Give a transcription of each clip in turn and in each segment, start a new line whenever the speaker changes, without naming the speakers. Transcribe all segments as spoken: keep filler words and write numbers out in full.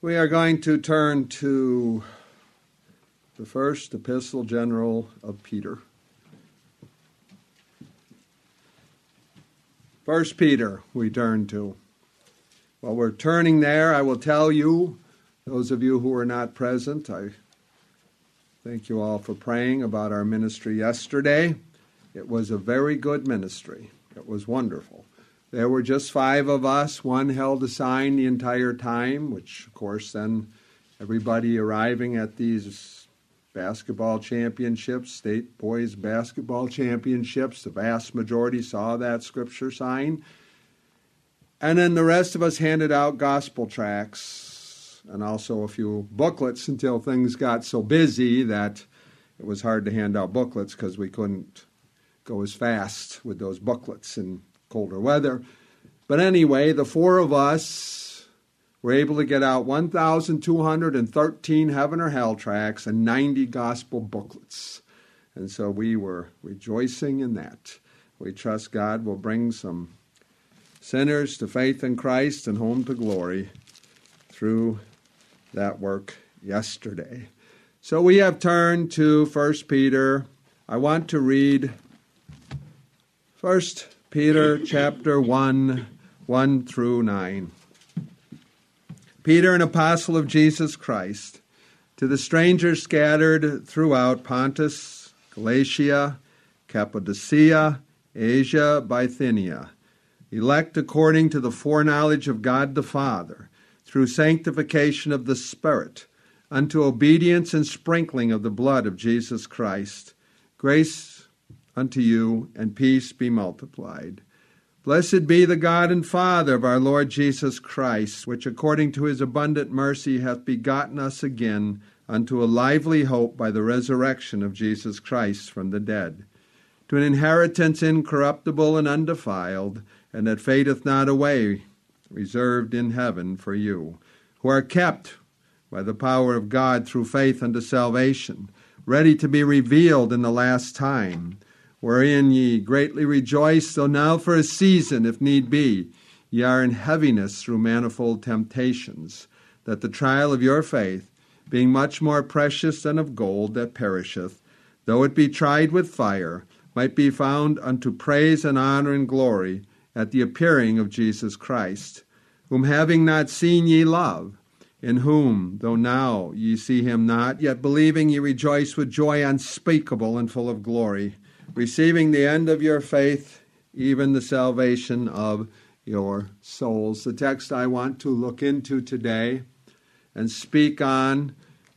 We are going to turn to the first epistle general of Peter. First Peter we turn to. While we're turning there, I will tell you, those of you who were not present, I thank you all for praying about our ministry yesterday. It was a very good ministry. It was wonderful. There were just five of us. One held a sign the entire time, which, of course, then everybody arriving at these basketball championships, state boys basketball championships, the vast majority saw that scripture sign. And then the rest of us handed out gospel tracts and also a few booklets until things got so busy that it was hard to hand out booklets because we couldn't go as fast with those booklets in colder weather. But anyway, the four of us were able to get out one thousand two hundred thirteen heaven or hell tracts and ninety gospel booklets. And so we were rejoicing in that. We trust God will bring some sinners to faith in Christ and home to glory through that work yesterday. So we have turned to First Peter. I want to read First Peter chapter one, one through nine. Peter, an apostle of Jesus Christ, to the strangers scattered throughout Pontus, Galatia, Cappadocia, Asia, Bithynia, elect according to the foreknowledge of God the Father, through sanctification of the Spirit, unto obedience and sprinkling of the blood of Jesus Christ, grace unto you, and peace be multiplied. Blessed be the God and Father of our Lord Jesus Christ, which according to his abundant mercy hath begotten us again unto a lively hope by the resurrection of Jesus Christ from the dead, to an inheritance incorruptible and undefiled, and that fadeth not away, reserved in heaven for you, who are kept by the power of God through faith unto salvation, ready to be revealed in the last time, wherein ye greatly rejoice, though now for a season, if need be, ye are in heaviness through manifold temptations, that the trial of your faith, being much more precious than of gold that perisheth, though it be tried with fire, might be found unto praise and honor and glory at the appearing of Jesus Christ, whom having not seen ye love, in whom, though now ye see him not, yet believing ye rejoice with joy unspeakable and full of glory, receiving the end of your faith, even the salvation of your souls. The text I want to look into today and speak on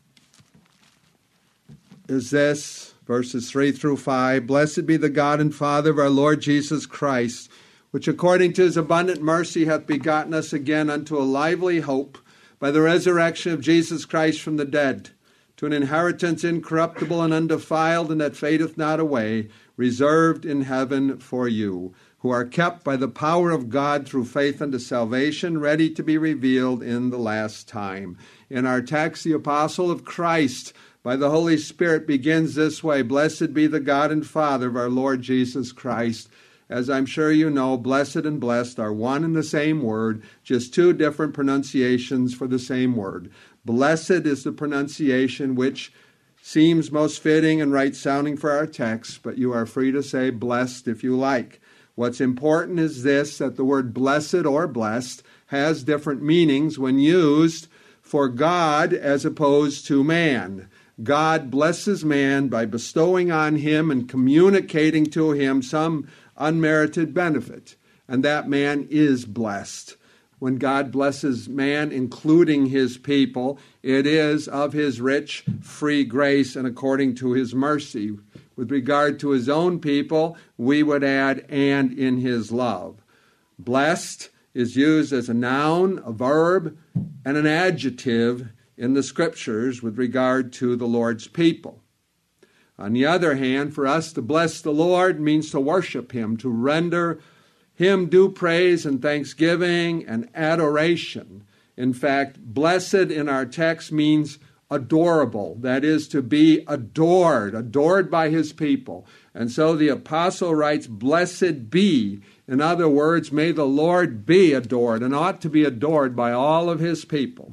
is this, verses three through five. Blessed be the God and Father of our Lord Jesus Christ, which according to his abundant mercy hath begotten us again unto a lively hope by the resurrection of Jesus Christ from the dead, to an inheritance incorruptible and undefiled, and that fadeth not away, reserved in heaven for you, who are kept by the power of God through faith unto salvation, ready to be revealed in the last time. In our text, the apostle of Christ, by the Holy Spirit, begins this way: Blessed be the God and Father of our Lord Jesus Christ. As I'm sure you know, blessed and blessed are one and the same word, just two different pronunciations for the same word. Blessed is the pronunciation which seems most fitting and right-sounding for our text, but you are free to say blessed if you like. What's important is this, that the word blessed or blessed has different meanings when used for God as opposed to man. God blesses man by bestowing on him and communicating to him some unmerited benefit, and that man is blessed. When God blesses man, including his people, it is of his rich, free grace and according to his mercy. With regard to his own people, we would add, and in his love. Blessed is used as a noun, a verb, and an adjective in the Scriptures with regard to the Lord's people. On the other hand, for us to bless the Lord means to worship him, to render him due praise and thanksgiving and adoration. In fact, blessed in our text means adorable, that is, to be adored, adored by his people. And so the apostle writes, blessed be. In other words, may the Lord be adored and ought to be adored by all of his people.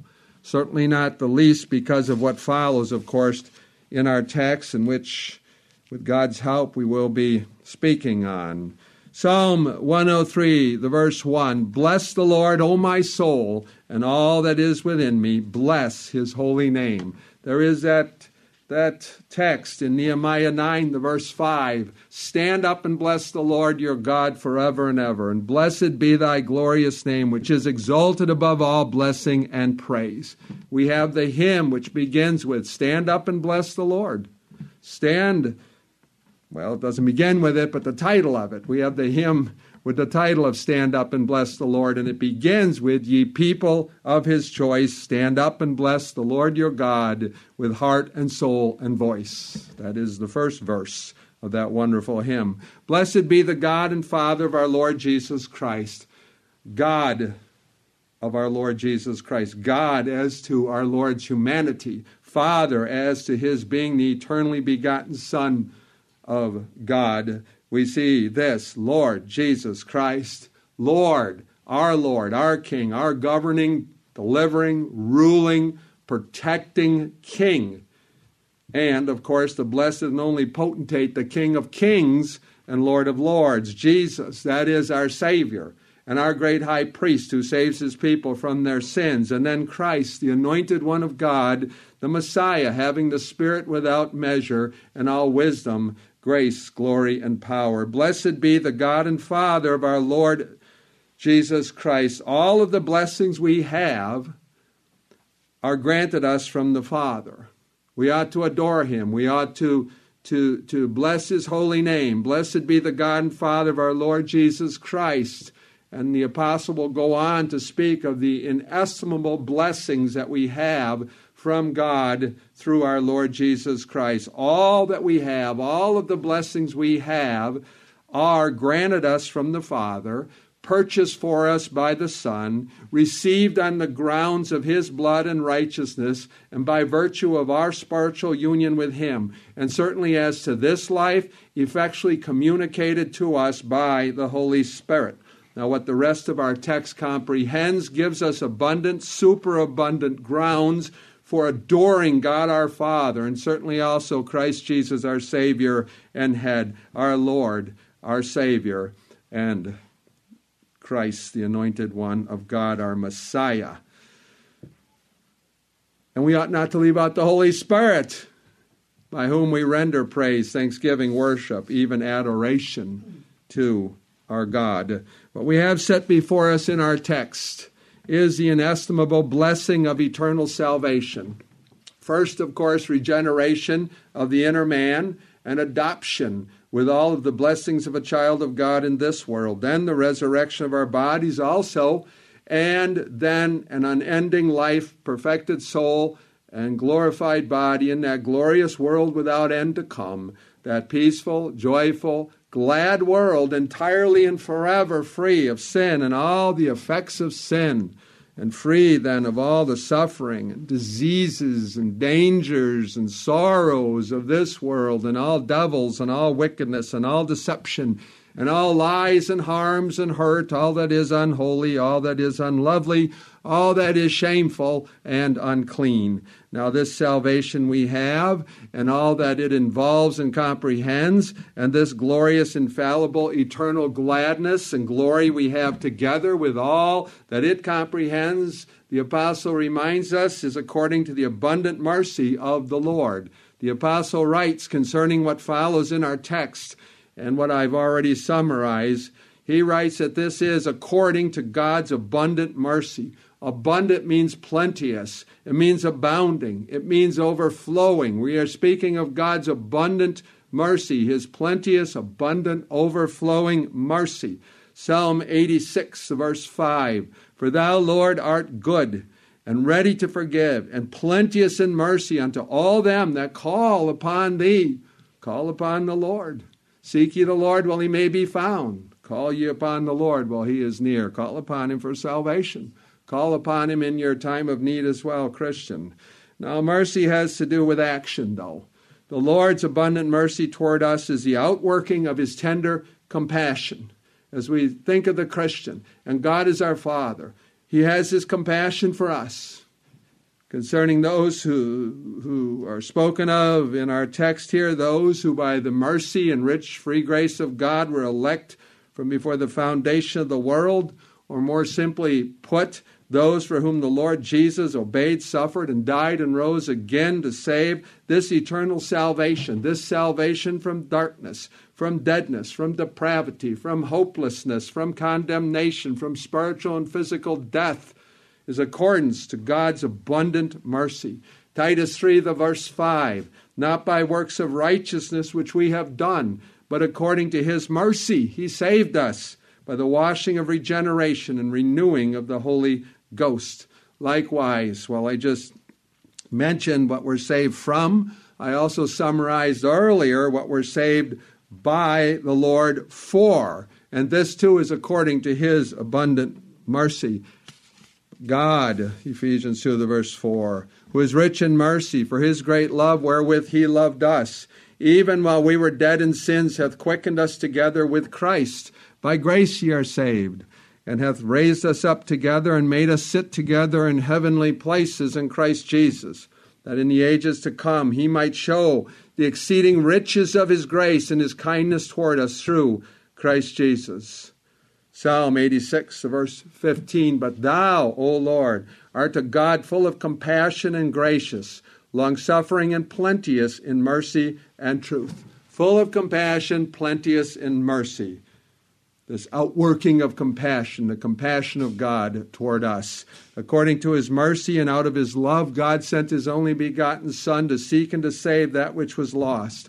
Certainly not the least because of what follows, of course, in our text, in which, with God's help, we will be speaking on. Psalm one oh three, the verse one, bless the Lord, O my soul, and all that is within me, bless his holy name. There is that, that text in Nehemiah nine, the verse five, stand up and bless the Lord your God forever and ever, and blessed be thy glorious name, which is exalted above all blessing and praise. We have the hymn which begins with, stand up and bless the Lord. Stand Well, it doesn't begin with it, but the title of it. We have the hymn with the title of Stand Up and Bless the Lord, and it begins with, ye people of his choice, stand up and bless the Lord your God with heart and soul and voice. That is the first verse of that wonderful hymn. Blessed be the God and Father of our Lord Jesus Christ. God of our Lord Jesus Christ. God as to our Lord's humanity. Father as to his being the eternally begotten Son of God. We see this, Lord Jesus Christ, Lord, our Lord, our King, our governing, delivering, ruling, protecting King. And, of course, the blessed and only potentate, the King of kings and Lord of lords, Jesus. That is our Savior and our great high priest who saves his people from their sins. And then Christ, the anointed one of God, the Messiah, having the Spirit without measure and all wisdom, grace, glory, and power. Blessed be the God and Father of our Lord Jesus Christ. All of the blessings we have are granted us from the Father. We ought to adore him. We ought to, to, to bless his holy name. Blessed be the God and Father of our Lord Jesus Christ. And the apostle will go on to speak of the inestimable blessings that we have from God through our Lord Jesus Christ. All that we have, all of the blessings we have are granted us from the Father, purchased for us by the Son, received on the grounds of his blood and righteousness, and by virtue of our spiritual union with him. And certainly as to this life, effectually communicated to us by the Holy Spirit. Now, what the rest of our text comprehends gives us abundant, superabundant grounds for adoring God our Father, and certainly also Christ Jesus our Savior and Head, our Lord, our Savior, and Christ, the anointed one of God, our Messiah. And we ought not to leave out the Holy Spirit, by whom we render praise, thanksgiving, worship, even adoration to our God. What we have set before us in our text is the inestimable blessing of eternal salvation. First, of course, regeneration of the inner man and adoption with all of the blessings of a child of God in this world. Then the resurrection of our bodies also, and then an unending life, perfected soul, and glorified body in that glorious world without end to come, that peaceful, joyful, glad world, entirely and forever free of sin and all the effects of sin, and free then of all the suffering and diseases and dangers and sorrows of this world, and all devils and all wickedness and all deception and all lies and harms and hurt, all that is unholy, all that is unlovely, all that is shameful and unclean. Now this salvation we have, and all that it involves and comprehends, and this glorious, infallible, eternal gladness and glory we have together with all that it comprehends, the apostle reminds us, is according to the abundant mercy of the Lord. The apostle writes concerning what follows in our text, and what I've already summarized, he writes that this is according to God's abundant mercy. Abundant means plenteous. It means abounding. It means overflowing. We are speaking of God's abundant mercy, his plenteous, abundant, overflowing mercy. Psalm eighty-six, verse five, for thou, Lord, art good and ready to forgive, and plenteous in mercy unto all them that call upon thee. Call upon the Lord. Seek ye the Lord while he may be found. Call ye upon the Lord while he is near. Call upon him for salvation. Call upon him in your time of need as well, Christian. Now, mercy has to do with action, though. The Lord's abundant mercy toward us is the outworking of his tender compassion. As we think of the Christian, and God is our Father, he has his compassion for us. concerning those who, who are spoken of in our text here, those who by the mercy and rich free grace of God were elect from before the foundation of the world, or more simply put, those for whom the Lord Jesus obeyed, suffered, and died and rose again to save this eternal salvation, this salvation from darkness, from deadness, from depravity, from hopelessness, from condemnation, from spiritual and physical death, is accordance to God's abundant mercy. Titus three, the verse five, not by works of righteousness which we have done, but according to his mercy he saved us by the washing of regeneration and renewing of the Holy Ghost. Likewise, while I just mentioned what we're saved from, I also summarized earlier what we're saved by the Lord for. And this too is according to his abundant mercy. God, Ephesians two, the verse four, who is rich in mercy, for his great love wherewith he loved us, even while we were dead in sins, hath quickened us together with Christ. By grace ye are saved, and hath raised us up together, and made us sit together in heavenly places in Christ Jesus, that in the ages to come he might show the exceeding riches of his grace and his kindness toward us through Christ Jesus. Psalm eighty-six, verse fifteen, but thou, O Lord, art a God full of compassion and gracious, long-suffering and plenteous in mercy and truth. Full of compassion, plenteous in mercy. This outworking of compassion, the compassion of God toward us. According to his mercy and out of his love, God sent his only begotten Son to seek and to save that which was lost.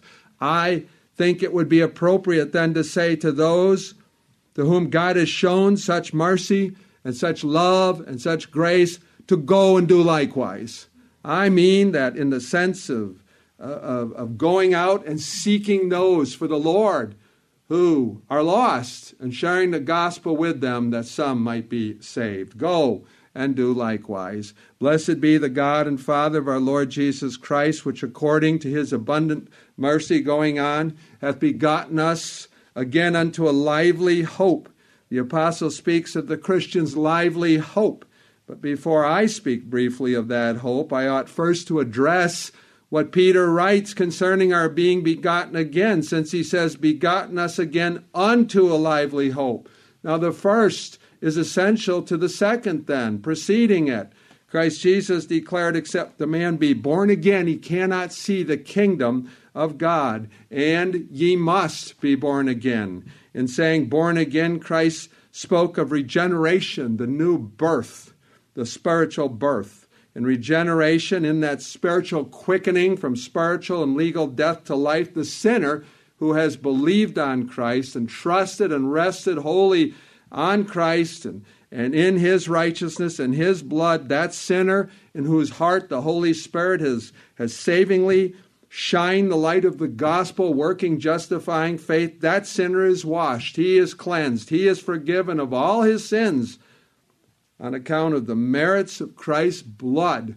I think it would be appropriate then to say to those to whom God has shown such mercy and such love and such grace, to go and do likewise. I mean that in the sense of, uh, of, of going out and seeking those for the Lord who are lost and sharing the gospel with them that some might be saved. Go and do likewise. Blessed be the God and Father of our Lord Jesus Christ, which according to his abundant mercy going on, hath begotten us again unto a lively hope. The apostle speaks of the Christian's lively hope. But before I speak briefly of that hope, I ought first to address what Peter writes concerning our being begotten again, since he says, begotten us again unto a lively hope. Now the first is essential to the second then, preceding it. Christ Jesus declared, except the man be born again, he cannot see the kingdom of God. And ye must be born again. In saying born again, Christ spoke of regeneration, the new birth, the spiritual birth. And regeneration, in that spiritual quickening from spiritual and legal death to life, the sinner who has believed on Christ and trusted and rested wholly on Christ and, and in his righteousness and his blood, that sinner in whose heart the Holy Spirit has, has savingly shined the light of the gospel, working, justifying faith, that sinner is washed, he is cleansed, he is forgiven of all his sins on account of the merits of Christ's blood.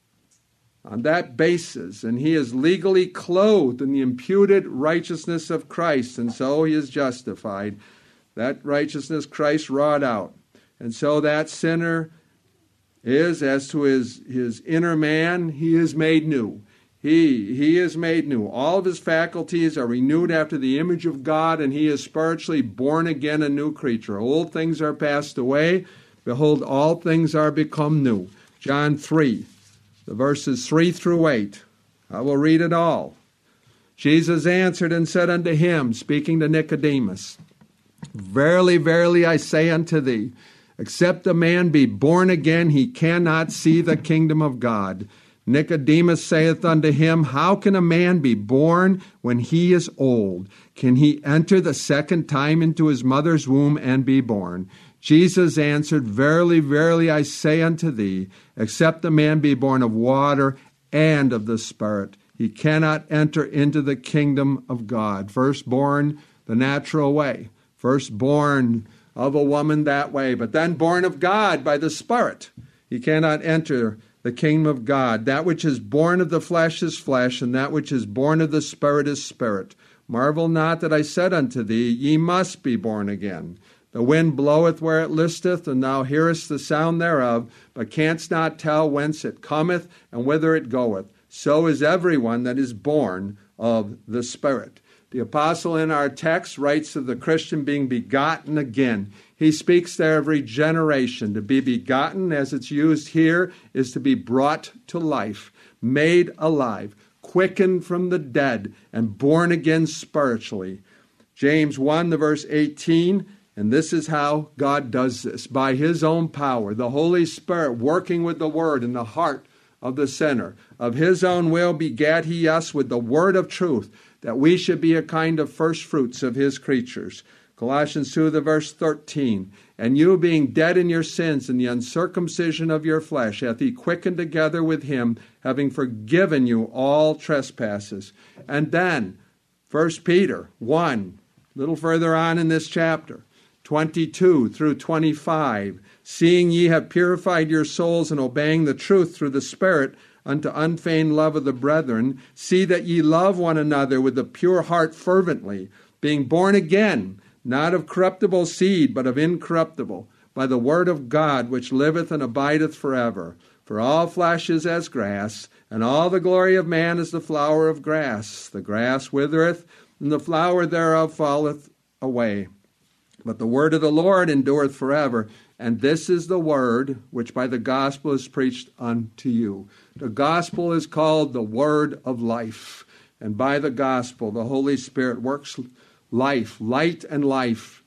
On that basis, and he is legally clothed in the imputed righteousness of Christ, and so he is justified. That righteousness Christ wrought out. And so that sinner is, as to his, his inner man, he is made new. He, he is made new. All of his faculties are renewed after the image of God, and he is spiritually born again, a new creature. Old things are passed away. Behold, all things are become new. John three, the verses three through eight. I will read it all. Jesus answered and said unto him, speaking to Nicodemus, Verily, verily, I say unto thee, except a man be born again, he cannot see the kingdom of God. Nicodemus saith unto him, How can a man be born when he is old? Can he enter the second time into his mother's womb and be born? Jesus answered, Verily, verily, I say unto thee, except a man be born of water and of the Spirit, he cannot enter into the kingdom of God. Firstborn the natural way, firstborn of a woman that way, but then born of God by the Spirit. He cannot enter the kingdom of God. That which is born of the flesh is flesh, and that which is born of the Spirit is spirit. Marvel not that I said unto thee, Ye must be born again. The wind bloweth where it listeth, and thou hearest the sound thereof, but canst not tell whence it cometh and whither it goeth. So is everyone that is born of the Spirit. The apostle in our text writes of the Christian being begotten again. He speaks there of regeneration. To be begotten, as it's used here, is to be brought to life, made alive, quickened from the dead, and born again spiritually. James one, the verse eighteen, and this is how God does this. By his own power, the Holy Spirit working with the word in the heart of the sinner. Of his own will begat he us with the word of truth, that we should be a kind of first fruits of his creatures. Colossians two, the verse thirteen. And you being dead in your sins and the uncircumcision of your flesh, hath he quickened together with him, having forgiven you all trespasses. And then, First Peter one, a little further on in this chapter, twenty-two through twenty-five, seeing ye have purified your souls in obeying the truth through the Spirit, unto unfeigned love of the brethren, see that ye love one another with a pure heart fervently, being born again, not of corruptible seed, but of incorruptible, by the word of God, which liveth and abideth forever. For all flesh is as grass, and all the glory of man is the flower of grass. The grass withereth, and the flower thereof falleth away. But the word of the Lord endureth forever. And this is the word which by the gospel is preached unto you. The gospel is called the word of life. And by the gospel, the Holy Spirit works life, light and life,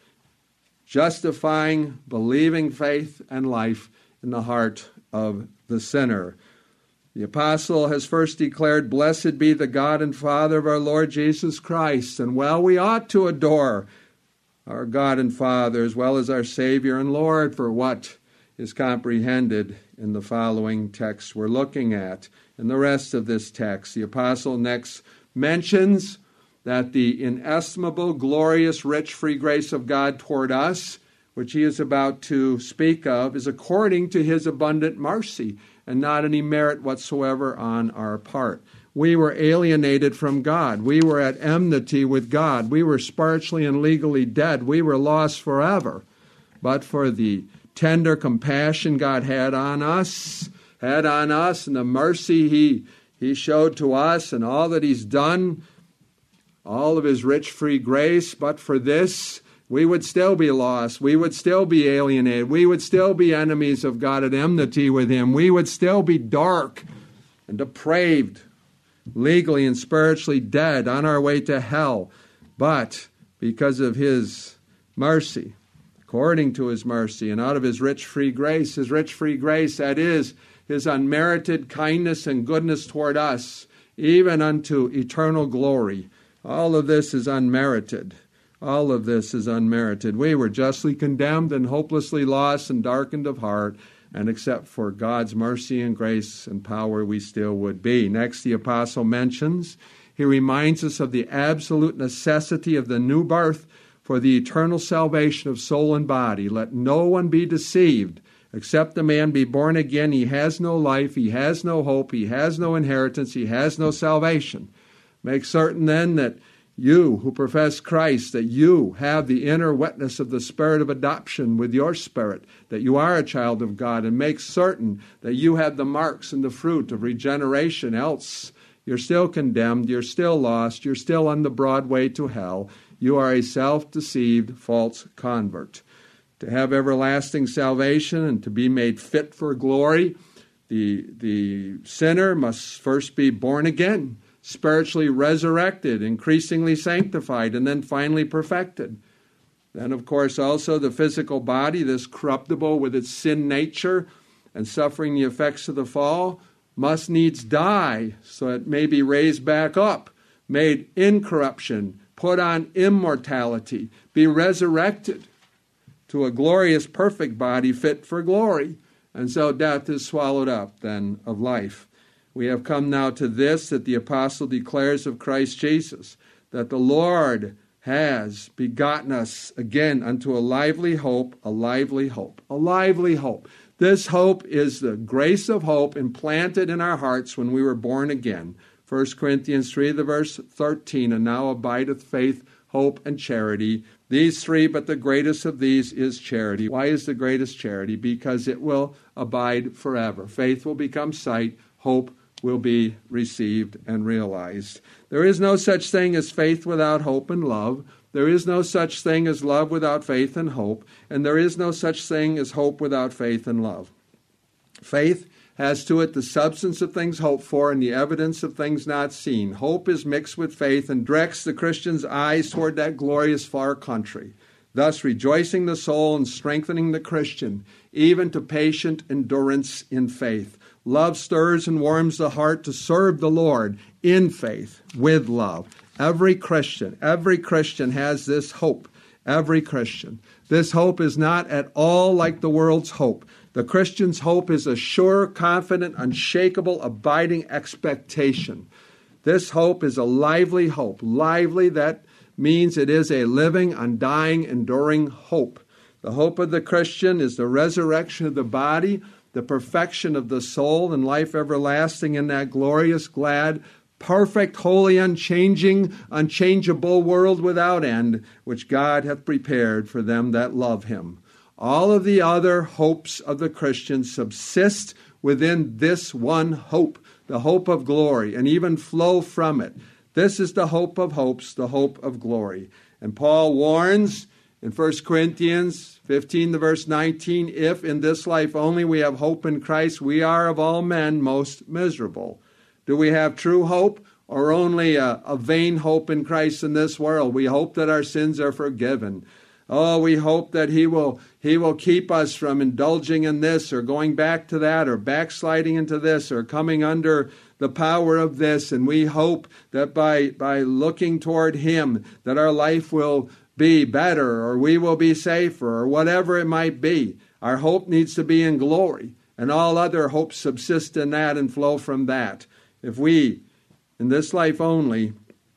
justifying, believing faith and life in the heart of the sinner. The apostle has first declared, blessed be the God and Father of our Lord Jesus Christ. And well, we ought to adore our God and Father, as well as our Savior and Lord, for what is comprehended in the following text we're looking at. In the rest of this text, the apostle next mentions that the inestimable, glorious, rich, free grace of God toward us, which he is about to speak of, is according to his abundant mercy, and not any merit whatsoever on our part. We were alienated from God. We were at enmity with God. We were spiritually and legally dead. We were lost forever. But for the tender compassion God had on us, had on us, and the mercy he, he showed to us, and all that he's done, all of his rich free grace, but for this, we would still be lost. We would still be alienated. We would still be enemies of God at enmity with him. We would still be dark and depraved, legally and spiritually dead, on our way to hell. But because of his mercy, according to his mercy, and out of his rich free grace, his rich free grace, that is, his unmerited kindness and goodness toward us, even unto eternal glory. All of this is unmerited. All of this is unmerited. We were justly condemned and hopelessly lost and darkened of heart, and except for God's mercy and grace and power, we still would be. Next, the apostle mentions, he reminds us of the absolute necessity of the new birth for the eternal salvation of soul and body. Let no one be deceived. Except a man be born again, he has no life, he has no hope, he has no inheritance, he has no salvation. Make certain then that you who profess Christ, that you have the inner witness of the Spirit of adoption with your spirit, that you are a child of God, and make certain that you have the marks and the fruit of regeneration, else you're still condemned, you're still lost, you're still on the broad way to hell. You are a self-deceived false convert. To have everlasting salvation and to be made fit for glory, the, the sinner must first be born again, spiritually resurrected, increasingly sanctified, and then finally perfected. Then, of course, also the physical body, this corruptible with its sin nature and suffering the effects of the fall, must needs die so it may be raised back up, made incorruption, put on immortality, be resurrected to a glorious, perfect body fit for glory. And so death is swallowed up, then, of life. We have come now to this, that the apostle declares of Christ Jesus, that the Lord has begotten us again unto a lively hope, a lively hope, a lively hope. This hope is the grace of hope implanted in our hearts when we were born again. First Corinthians three, the verse thirteen, and now abideth faith, hope, and charity, These three, but the greatest of these is charity. Why is the greatest charity? Because it will abide forever. Faith will become sight. Hope will be received and realized. There is no such thing as faith without hope and love. There is no such thing as love without faith and hope. And there is no such thing as hope without faith and love. Faith has to it the substance of things hoped for and the evidence of things not seen. Hope is mixed with faith and directs the Christian's eyes toward that glorious far country, thus rejoicing the soul and strengthening the Christian, even to patient endurance in faith. Love stirs and warms the heart to serve the Lord in faith with love. Every Christian, every Christian has this hope. Every Christian. This hope is not at all like the world's hope. The Christian's hope is a sure, confident, unshakable, abiding expectation. This hope is a lively hope. Lively, that means it is a living, undying, enduring hope. The hope of the Christian is the resurrection of the body, the perfection of the soul, and life everlasting in that glorious, glad, perfect, holy, unchanging, unchangeable world without end, which God hath prepared for them that love him. All of the other hopes of the Christian subsist within this one hope, the hope of glory, and even flow from it. This is the hope of hopes, the hope of glory. And Paul warns in First Corinthians fifteen, the verse nineteen, if in this life only we have hope in Christ, we are of all men most miserable. Do we have true hope or only a, a vain hope in Christ in this world? We hope that our sins are forgiven. Oh, we hope that he will he will keep us from indulging in this or going back to that or backsliding into this or coming under the power of this. And we hope that by, by looking toward him that our life will be better or we will be safer or whatever it might be. Our hope needs to be in glory, and all other hopes subsist in that and flow from that. If we, in this life only,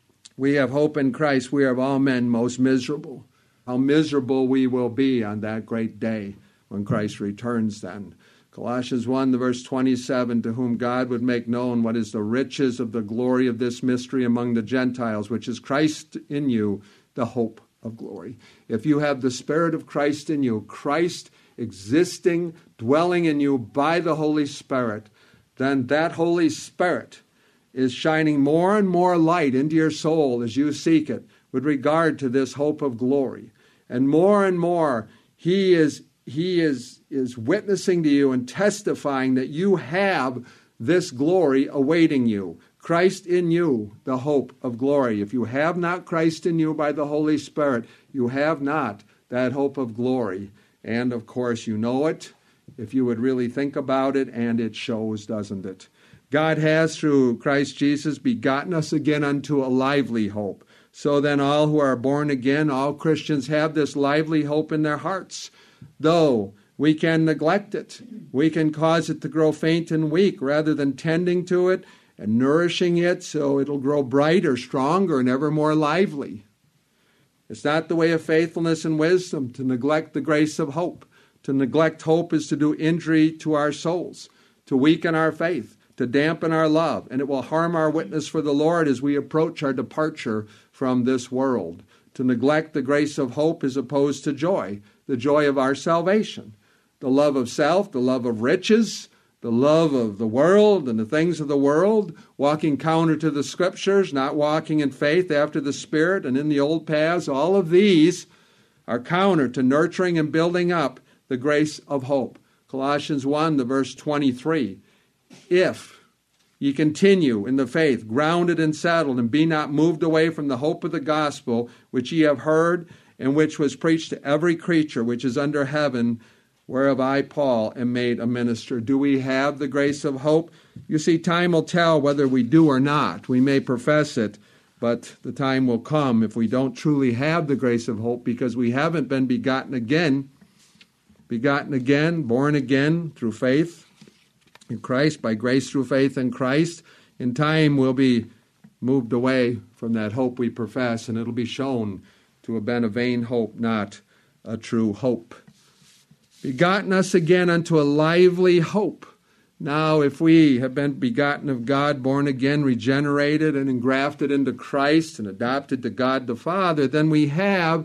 we have hope in Christ, we are of all men most miserable. How miserable we will be on that great day when Christ returns then. Colossians one, the verse twenty-seven, to whom God would make known what is the riches of the glory of this mystery among the Gentiles, which is Christ in you, the hope of glory. If you have the Spirit of Christ in you, Christ existing, dwelling in you by the Holy Spirit, then that Holy Spirit is shining more and more light into your soul as you seek it with regard to this hope of glory. And more and more, he is he is is witnessing to you and testifying that you have this glory awaiting you. Christ in you, the hope of glory. If you have not Christ in you by the Holy Spirit, you have not that hope of glory. And of course, you know it, if you would really think about it, and it shows, doesn't it? God has, through Christ Jesus, begotten us again unto a lively hope. So then all who are born again, all Christians, have this lively hope in their hearts. Though we can neglect it, we can cause it to grow faint and weak rather than tending to it and nourishing it so it'll grow brighter, stronger, and ever more lively. It's not the way of faithfulness and wisdom to neglect the grace of hope. To neglect hope is to do injury to our souls, to weaken our faith, to dampen our love, and it will harm our witness for the Lord as we approach our departure from this world. To neglect the grace of hope is opposed to joy, the joy of our salvation. The love of self, the love of riches, the love of the world and the things of the world, walking counter to the Scriptures, not walking in faith after the Spirit and in the old paths, all of these are counter to nurturing and building up the grace of hope. Colossians one, the verse twenty-three. If ye continue in the faith, grounded and settled, and be not moved away from the hope of the gospel, which ye have heard, and which was preached to every creature which is under heaven, whereof I, Paul, am made a minister. Do we have the grace of hope? You see, time will tell whether we do or not. We may profess it, but the time will come if we don't truly have the grace of hope because we haven't been begotten again, begotten again, born again through faith in Christ, by grace through faith in Christ. In time we'll be moved away from that hope we profess, and it'll be shown to have been a vain hope, not a true hope. Begotten us again unto a lively hope. Now, if we have been begotten of God, born again, regenerated, and engrafted into Christ, and adopted to God the Father, then we have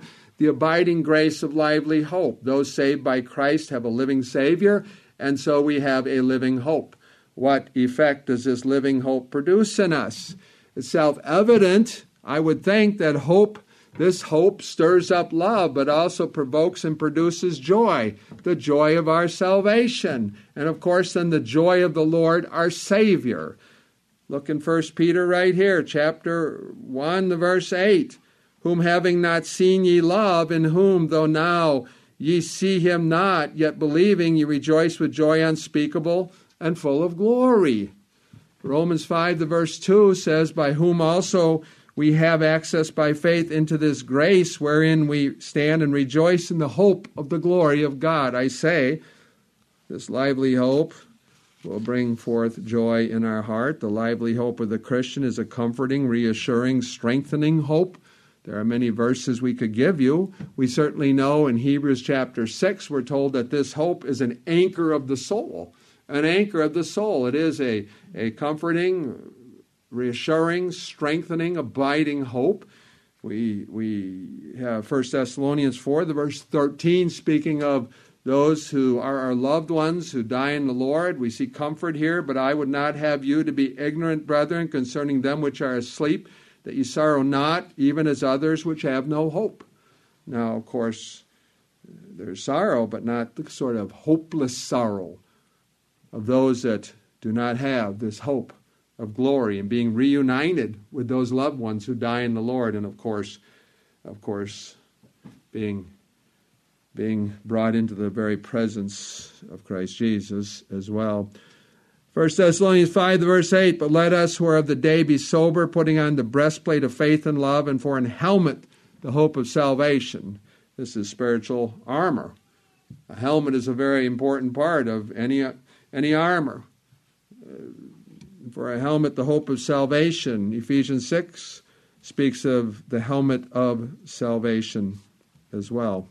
the abiding grace of lively hope. Those saved by Christ have a living Savior, and so we have a living hope. What effect does this living hope produce in us? It's self-evident, I would think, that hope, this hope stirs up love, but also provokes and produces joy, the joy of our salvation. And of course, then the joy of the Lord, our Savior. Look in First Peter right here, chapter one, verse eight. Whom having not seen ye love, in whom, though now ye see him not, yet believing ye rejoice with joy unspeakable and full of glory. Romans five, the verse two says, by whom also we have access by faith into this grace wherein we stand and rejoice in the hope of the glory of God. I say, this lively hope will bring forth joy in our heart. The lively hope of the Christian is a comforting, reassuring, strengthening hope. There are many verses we could give you. We certainly know in Hebrews chapter six, we're told that this hope is an anchor of the soul. An anchor of the soul. It is a, a comforting, reassuring, strengthening, abiding hope. We, we have First Thessalonians four, the verse thirteen, speaking of those who are our loved ones who die in the Lord. We see comfort here, but I would not have you to be ignorant, brethren, concerning them which are asleep, that ye sorrow not, even as others which have no hope. Now, of course, there's sorrow, but not the sort of hopeless sorrow of those that do not have this hope of glory and being reunited with those loved ones who die in the Lord, and of course, of course, being being brought into the very presence of Christ Jesus as well. First Thessalonians five, verse eight, but let us who are of the day be sober, putting on the breastplate of faith and love, and for an helmet the hope of salvation. This is spiritual armor. A helmet is a very important part of any, any armor. Uh, for a helmet, the hope of salvation. Ephesians six speaks of the helmet of salvation as well.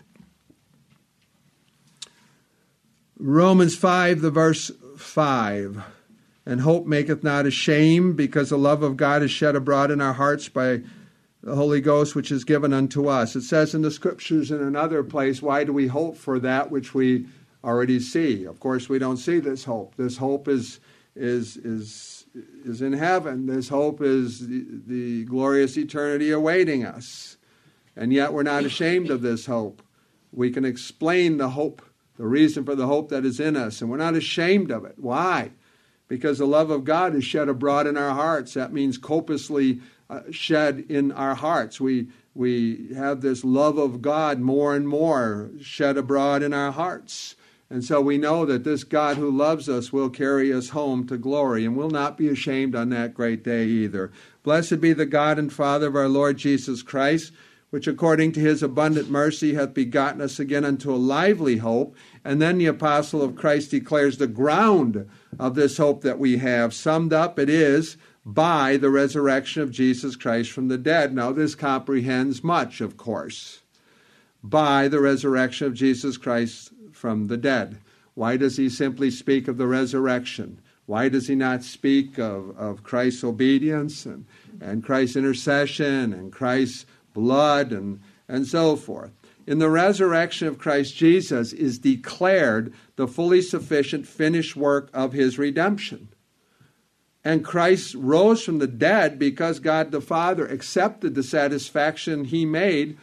Romans five, the verse five. And hope maketh not ashamed, because the love of God is shed abroad in our hearts by the Holy Ghost, which is given unto us. It says in the Scriptures in another place, why do we hope for that which we already see? Of course, we don't see this hope. This hope is is is is in heaven. This hope is the, the glorious eternity awaiting us. And yet we're not ashamed of this hope. We can explain the hope, the reason for the hope that is in us, and we're not ashamed of it. Why? Because the love of God is shed abroad in our hearts. That means copiously uh, shed in our hearts. We we have this love of God more and more shed abroad in our hearts. And so we know that this God who loves us will carry us home to glory, and will not be ashamed on that great day either. Blessed be the God and Father of our Lord Jesus Christ, which according to his abundant mercy hath begotten us again unto a lively hope. And then the apostle of Christ declares the ground of this hope that we have. Summed up, it is by the resurrection of Jesus Christ from the dead. Now, this comprehends much, of course. By the resurrection of Jesus Christ from the dead. Why does he simply speak of the resurrection? Why does he not speak of, of Christ's obedience and, and Christ's intercession and Christ's blood and, and so forth? In the resurrection of Christ Jesus is declared the fully sufficient finished work of his redemption. And Christ rose from the dead because God the Father accepted the satisfaction he made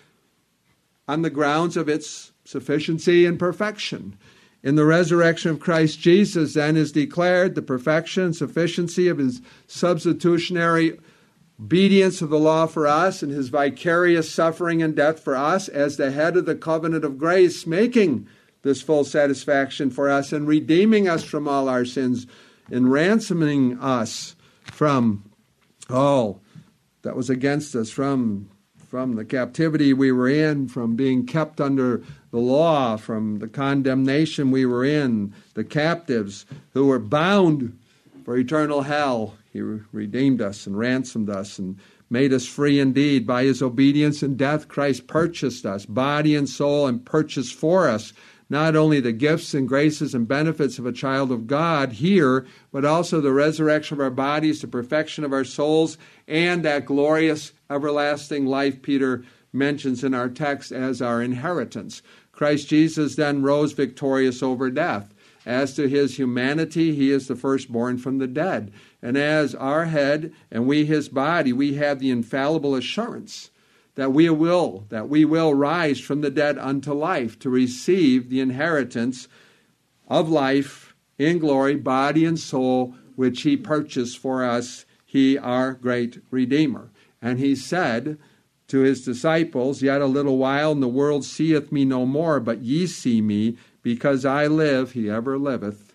on the grounds of its sufficiency and perfection. In the resurrection of Christ Jesus, then, is declared the perfection and sufficiency of his substitutionary obedience of the law for us and his vicarious suffering and death for us as the head of the covenant of grace, making this full satisfaction for us and redeeming us from all our sins and ransoming us from all that was against us, from from the captivity we were in, from being kept under the law, from the condemnation we were in, the captives who were bound for eternal hell. He redeemed us and ransomed us and made us free indeed. By his obedience and death, Christ purchased us, body and soul, and purchased for us not only the gifts and graces and benefits of a child of God here, but also the resurrection of our bodies, the perfection of our souls, and that glorious everlasting life Peter mentions in our text as our inheritance. Christ Jesus then rose victorious over death. As to his humanity, he is the firstborn from the dead. And as our head and we his body, we have the infallible assurance that we will, that we will rise from the dead unto life to receive the inheritance of life in glory, body and soul, which he purchased for us, he our great Redeemer. And he said to his disciples, yet a little while, and the world seeth me no more, but ye see me, because I live, he ever liveth,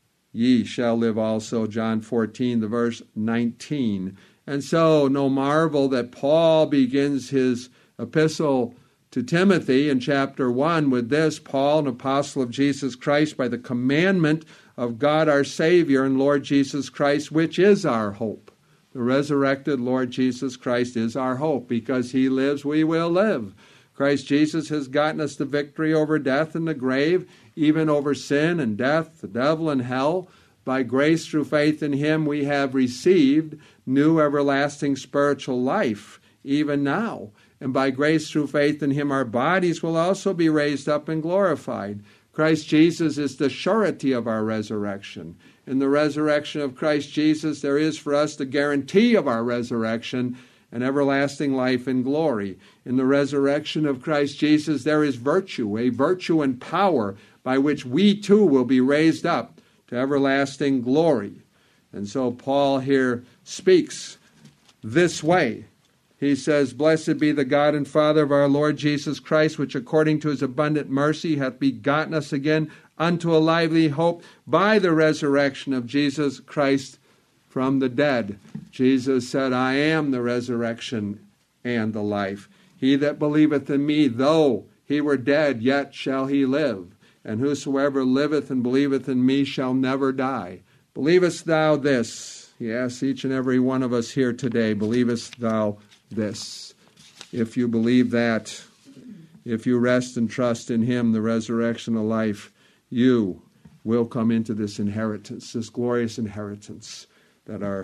ye shall live also. John fourteen, the verse nineteen. And so no marvel that Paul begins his epistle to Timothy in chapter one with this: Paul, an apostle of Jesus Christ, by the commandment of God our Savior and Lord Jesus Christ, which is our hope. The resurrected Lord Jesus Christ is our hope. Because he lives, we will live. Christ Jesus has gotten us the victory over death and the grave, even over sin and death, the devil and hell. By grace through faith in him, we have received new everlasting spiritual life, even now. And by grace through faith in him, our bodies will also be raised up and glorified. Christ Jesus is the surety of our resurrection. In the resurrection of Christ Jesus, there is for us the guarantee of our resurrection and everlasting life and glory. In the resurrection of Christ Jesus, there is virtue, a virtue and power by which we too will be raised up to everlasting glory. And so Paul here speaks this way. He says, blessed be the God and Father of our Lord Jesus Christ, which according to his abundant mercy hath begotten us again unto a lively hope by the resurrection of Jesus Christ from the dead. Jesus said, I am the resurrection and the life. He that believeth in me, though he were dead, yet shall he live. And whosoever liveth and believeth in me shall never die. Believest thou this? He asks each and every one of us here today, believest thou this? If you believe that, if you rest and trust in him, the resurrection of life, you will come into this inheritance, this glorious inheritance that our,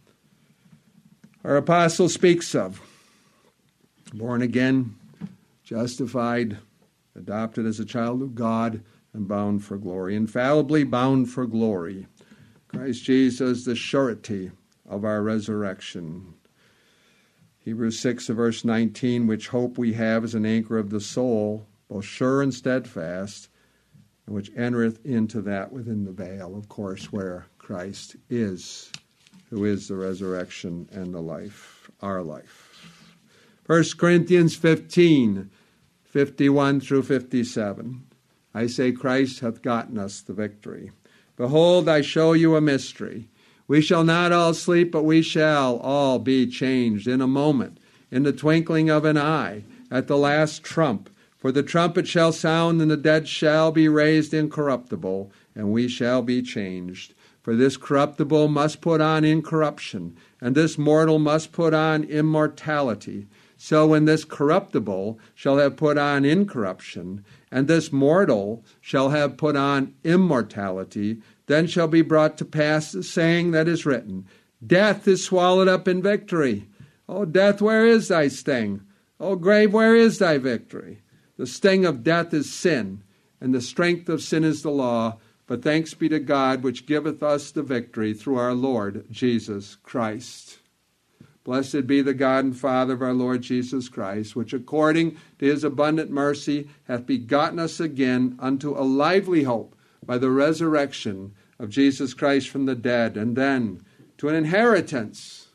our apostle speaks of. Born again, justified, adopted as a child of God, and bound for glory. Infallibly bound for glory. Christ Jesus, the surety of our resurrection. Hebrews six, verse nineteen, which hope we have as an anchor of the soul, both sure and steadfast, and which entereth into that within the veil, of course, where Christ is, who is the resurrection and the life, our life. First Corinthians fifteen, fifty-one through fifty-seven. I say Christ hath gotten us the victory. Behold, I show you a mystery. We shall not all sleep, but we shall all be changed in a moment, in the twinkling of an eye, at the last trump. For the trumpet shall sound, and the dead shall be raised incorruptible, and we shall be changed. For this corruptible must put on incorruption, and this mortal must put on immortality. So when this corruptible shall have put on incorruption, and this mortal shall have put on immortality, then shall be brought to pass the saying that is written, Death is swallowed up in victory. O death, where is thy sting? O grave, where is thy victory? The sting of death is sin, and the strength of sin is the law. But thanks be to God, which giveth us the victory through our Lord Jesus Christ. Blessed be the God and Father of our Lord Jesus Christ, which according to his abundant mercy hath begotten us again unto a lively hope by the resurrection of Jesus Christ from the dead, and then to an inheritance.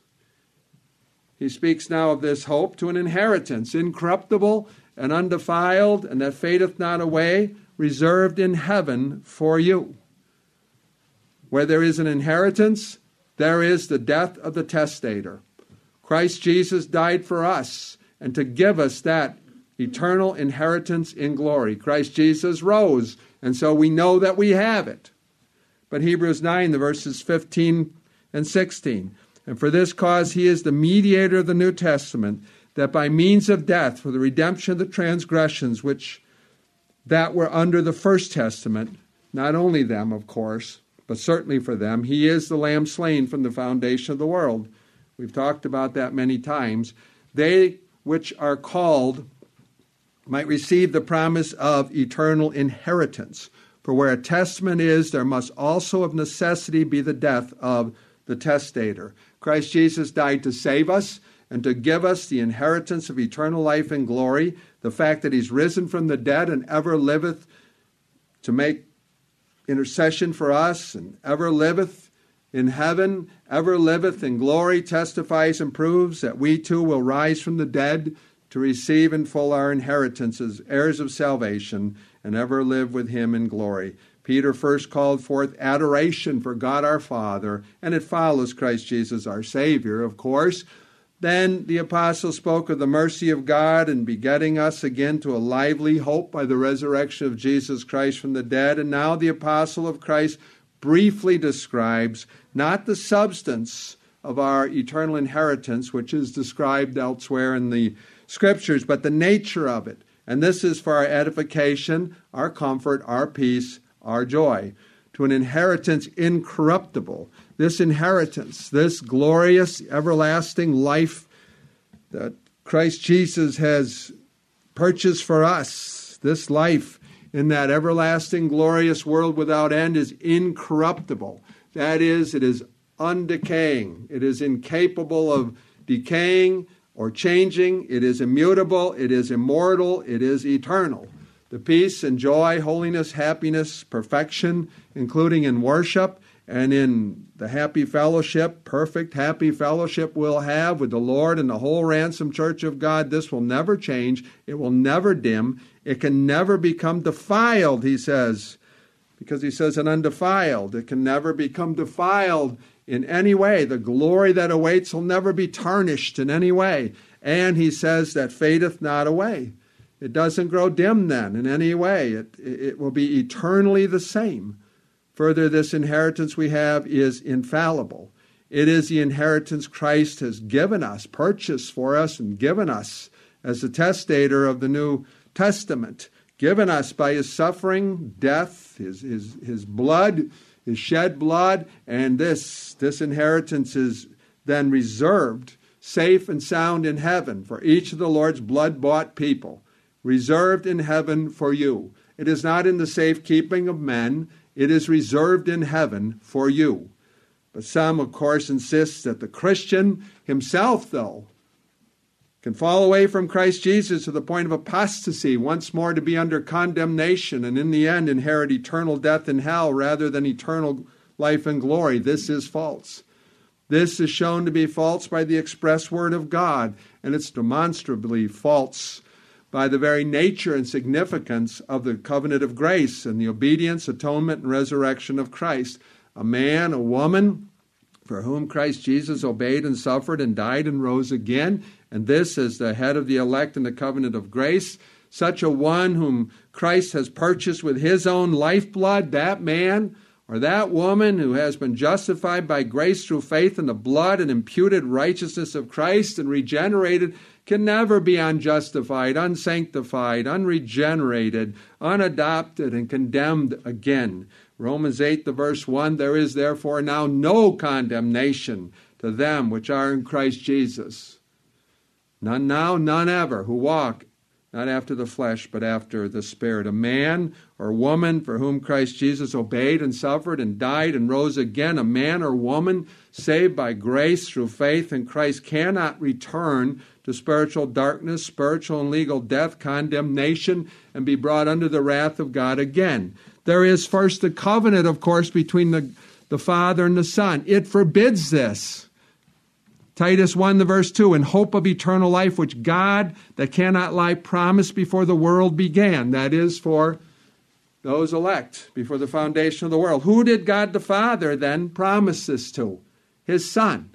He speaks now of this hope, to an inheritance, incorruptible and undefiled, and that fadeth not away, reserved in heaven for you. Where there is an inheritance, there is the death of the testator. Christ Jesus died for us, and to give us that eternal inheritance in glory. Christ Jesus rose, and so we know that we have it. But Hebrews nine, the verses fifteen and sixteen. And for this cause he is the mediator of the New Testament, that by means of death, for the redemption of the transgressions which that were under the first testament, not only them, of course, but certainly for them, he is the Lamb slain from the foundation of the world. We've talked about that many times. They which are called might receive the promise of eternal inheritance. For where a testament is, there must also of necessity be the death of the testator. Christ Jesus died to save us and to give us the inheritance of eternal life and glory. The fact that he's risen from the dead and ever liveth to make intercession for us, and ever liveth in heaven, ever liveth in glory, testifies and proves that we too will rise from the dead to receive in full our inheritance as heirs of salvation and ever live with him in glory. Peter first called forth adoration for God our Father, and it follows Christ Jesus our Savior, of course. Then the apostle spoke of the mercy of God in begetting us again to a lively hope by the resurrection of Jesus Christ from the dead. And now the apostle of Christ briefly describes not the substance of our eternal inheritance, which is described elsewhere in the Scriptures, but the nature of it. And this is for our edification, our comfort, our peace, our joy, to an inheritance incorruptible. This inheritance, this glorious, everlasting life that Christ Jesus has purchased for us, this life in that everlasting, glorious world without end is incorruptible. That is, it is undecaying. It is incapable of decaying or changing. It is immutable. It is immortal. It is eternal. The peace and joy, holiness, happiness, perfection, including in worship and in the happy fellowship, perfect happy fellowship we'll have with the Lord and the whole ransomed church of God, this will never change. It will never dim. It can never become defiled, he says, because he says an undefiled. It can never become defiled in any way. The glory that awaits will never be tarnished in any way. And he says that fadeth not away. It doesn't grow dim then in any way. It, it will be eternally the same. Further, this inheritance we have is infallible. It is the inheritance Christ has given us, purchased for us, and given us as the testator of the New Testament, given us by his suffering, death, his, his, his blood, his shed blood, and this, this inheritance is then reserved, safe and sound in heaven for each of the Lord's blood-bought people, reserved in heaven for you. It is not in the safekeeping of men. It is reserved in heaven for you. But some, of course, insist that the Christian himself, though, can fall away from Christ Jesus to the point of apostasy, once more to be under condemnation, and in the end inherit eternal death in hell rather than eternal life and glory. This is false. This is shown to be false by the express word of God, and it's demonstrably false by the very nature and significance of the covenant of grace and the obedience, atonement, and resurrection of Christ. A man, a woman, for whom Christ Jesus obeyed and suffered and died and rose again, and this as the head of the elect in the covenant of grace, such a one whom Christ has purchased with his own lifeblood, that man or that woman who has been justified by grace through faith in the blood and imputed righteousness of Christ and regenerated, can never be unjustified, unsanctified, unregenerated, unadopted, and condemned again. Romans eight, the verse one, there is therefore now no condemnation to them which are in Christ Jesus. None now, none ever, who walk not after the flesh, but after the Spirit. A man or woman for whom Christ Jesus obeyed and suffered and died and rose again, a man or woman saved by grace through faith in Christ, cannot return to spiritual darkness, spiritual and legal death, condemnation, and be brought under the wrath of God again. There is first the covenant, of course, between the, the Father and the Son. It forbids this. Titus one, the verse two, in hope of eternal life, which God, that cannot lie, promised before the world began. That is for those elect, before the foundation of the world. Who did God the Father then promise this to? His Son.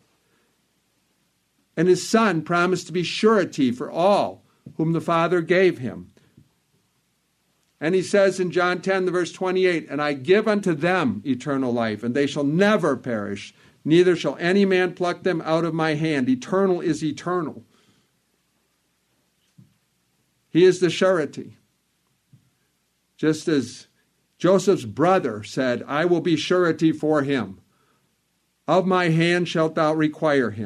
And his Son promised to be surety for all whom the Father gave him. And he says in John ten, the verse twenty-eight, and I give unto them eternal life, and they shall never perish, neither shall any man pluck them out of my hand. Eternal is eternal. He is the surety. Just as Joseph's brother said, I will be surety for him. Of my hand shalt thou require him.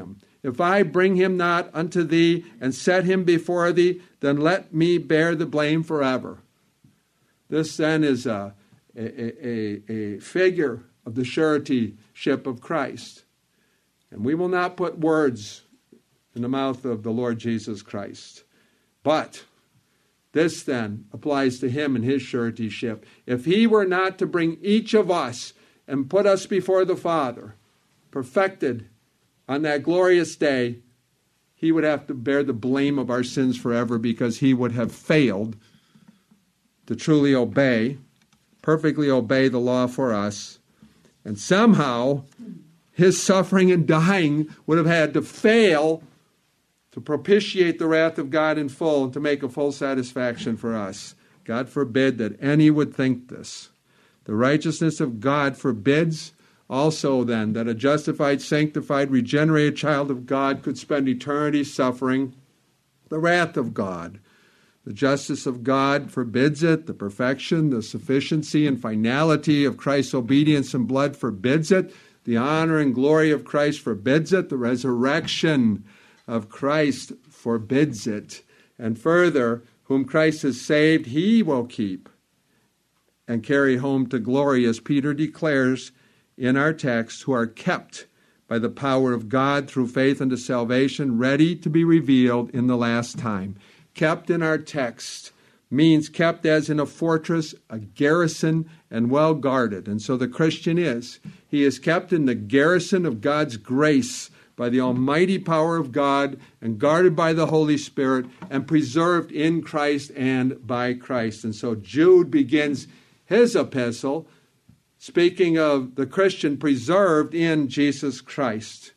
If I bring him not unto thee and set him before thee, then let me bear the blame forever. This then is a, a, a, a figure of the suretyship of Christ. And we will not put words in the mouth of the Lord Jesus Christ. But this then applies to him and his suretyship. If he were not to bring each of us and put us before the Father, perfected on that glorious day, he would have to bear the blame of our sins forever, because he would have failed to truly obey, perfectly obey the law for us. And somehow his suffering and dying would have had to fail to propitiate the wrath of God in full and to make a full satisfaction for us. God forbid that any would think this. The righteousness of God forbids also then that a justified, sanctified, regenerated child of God could spend eternity suffering the wrath of God. The justice of God forbids it. The perfection, the sufficiency and finality of Christ's obedience and blood forbids it. The honor and glory of Christ forbids it. The resurrection of Christ forbids it. And further, whom Christ has saved, he will keep and carry home to glory, as Peter declares in our text, who are kept by the power of God through faith unto salvation, ready to be revealed in the last time. Kept in our text means kept as in a fortress, a garrison, and well guarded. And so the Christian is. He is kept in the garrison of God's grace by the almighty power of God, and guarded by the Holy Spirit, and preserved in Christ and by Christ. And so Jude begins his epistle speaking of the Christian preserved in Jesus Christ,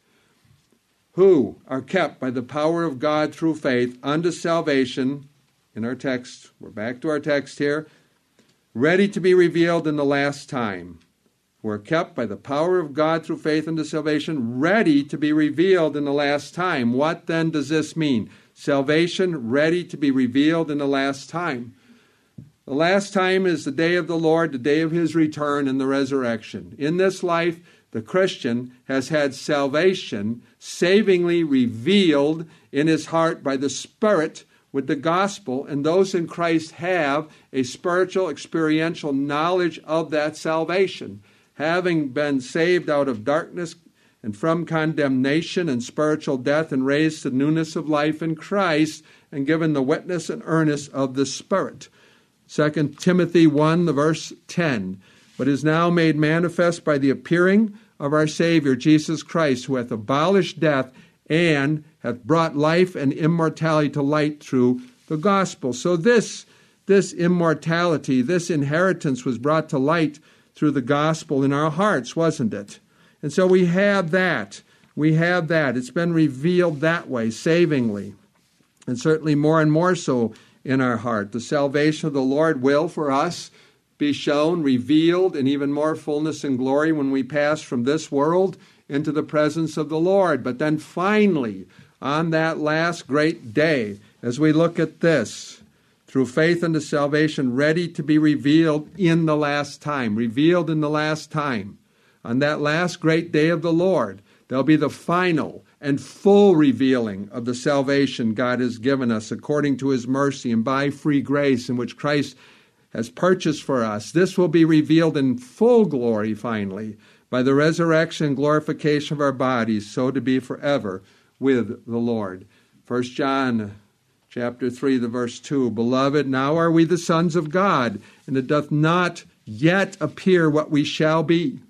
who are kept by the power of God through faith unto salvation. In our text, we're back to our text here, ready to be revealed in the last time. Who are kept by the power of God through faith unto salvation, ready to be revealed in the last time. What then does this mean? Salvation ready to be revealed in the last time. The last time is the day of the Lord, the day of his return and the resurrection. In this life, the Christian has had salvation savingly revealed in his heart by the Spirit with the gospel, and those in Christ have a spiritual, experiential knowledge of that salvation. Having been saved out of darkness and from condemnation and spiritual death, and raised to newness of life in Christ, and given the witness and earnest of the Spirit. Second Timothy one, the verse ten. But is now made manifest by the appearing of our Savior Jesus Christ, who hath abolished death and hath brought life and immortality to light through the gospel. So this, this immortality, this inheritance was brought to light through the gospel in our hearts, wasn't it? And so we have that. We have that. It's been revealed that way, savingly. And certainly more and more so in our heart. The salvation of the Lord will, for us, be shown, revealed in even more fullness and glory when we pass from this world into the presence of the Lord. But then finally, on that last great day, as we look at this, through faith unto salvation, ready to be revealed in the last time. Revealed in the last time. On that last great day of the Lord, there'll be the final and full revealing of the salvation God has given us according to his mercy and by free grace in which Christ has purchased for us. This will be revealed in full glory finally by the resurrection and glorification of our bodies, so to be forever with the Lord. First John chapter three, the verse two, Beloved, now are we the sons of God, and it doth not yet appear what we shall be.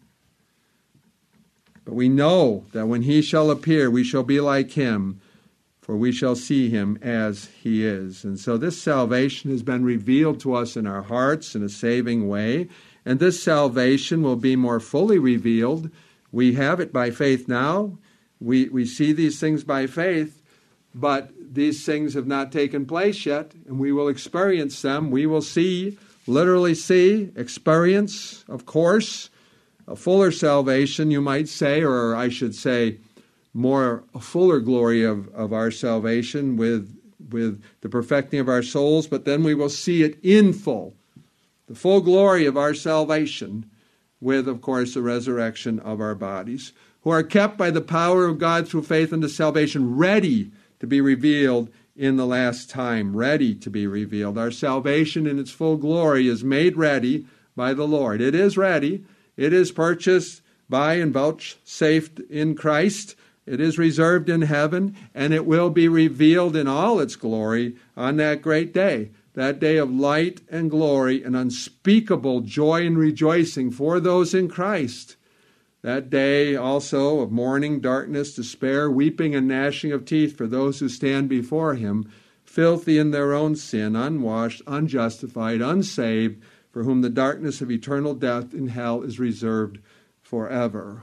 But we know that when he shall appear, we shall be like him, for we shall see him as he is. And so this salvation has been revealed to us in our hearts in a saving way, and this salvation will be more fully revealed. We have it by faith now. We, we see these things by faith, but these things have not taken place yet, and we will experience them. We will see, literally see, experience, of course, a fuller salvation, you might say, or I should say, more a fuller glory of, of our salvation with, with the perfecting of our souls, but then we will see it in full, the full glory of our salvation with, of course, the resurrection of our bodies. who are kept by the power of God through faith unto salvation, ready to be revealed in the last time, ready to be revealed. Our salvation in its full glory is made ready by the Lord. It is ready. It is purchased by and vouchsafed in Christ. It is reserved in heaven, and it will be revealed in all its glory on that great day, that day of light and glory and unspeakable joy and rejoicing for those in Christ. That day also of mourning, darkness, despair, weeping, and gnashing of teeth for those who stand before him, filthy in their own sin, unwashed, unjustified, unsaved, for whom the darkness of eternal death in hell is reserved forever.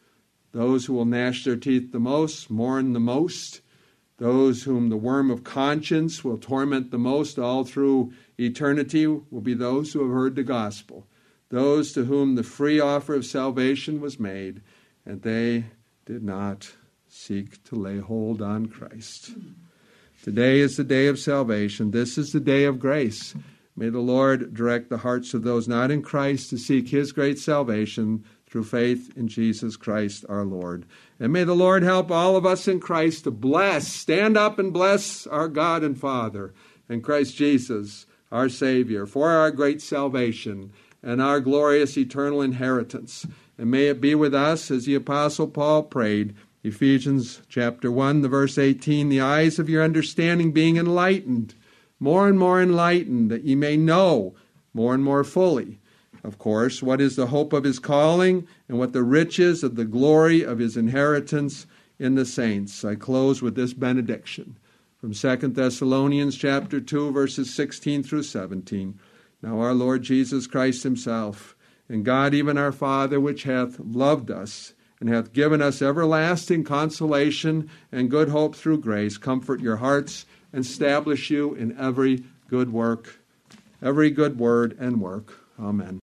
Those who will gnash their teeth the most, mourn the most. Those whom the worm of conscience will torment the most all through eternity will be those who have heard the gospel. Those to whom the free offer of salvation was made, and they did not seek to lay hold on Christ. Today is the day of salvation. This is the day of grace. May the Lord direct the hearts of those not in Christ to seek his great salvation through faith in Jesus Christ our Lord. And may the Lord help all of us in Christ to bless, stand up and bless our God and Father and Christ Jesus, our Savior, for our great salvation and our glorious eternal inheritance. And may it be with us as the Apostle Paul prayed, Ephesians chapter one, the verse eighteen, the eyes of your understanding being enlightened, more and more enlightened, that ye may know more and more fully, of course, what is the hope of his calling and what the riches of the glory of his inheritance in the saints. I close with this benediction from Second Thessalonians chapter two, verses sixteen through seventeen. Now our Lord Jesus Christ himself, and God even our Father, which hath loved us, and hath given us everlasting consolation and good hope through grace, comfort your hearts and establish you in every good work, every good word and work. Amen.